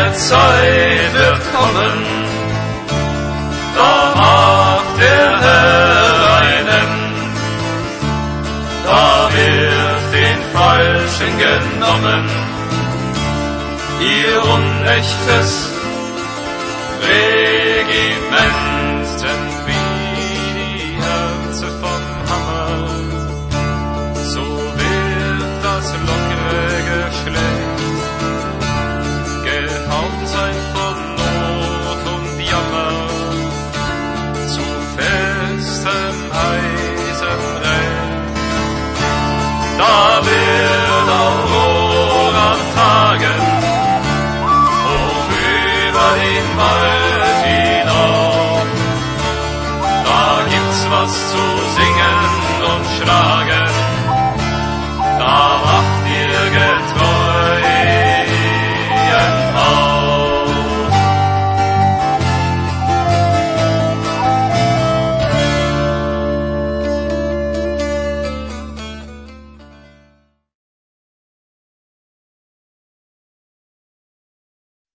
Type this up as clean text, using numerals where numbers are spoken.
eine Zeit wird kommen, da macht der Herr einen, da wird den Falschen genommen, ihr unechtes Regiment, denn wie die Herze vom Hammer, so wird das lockere Geschlecht gehauen sein von Not und Jammer, zu festem Eisenrecht. Da wird Aurora tagen, hoch über den Wald hinauf, da gibt's was zu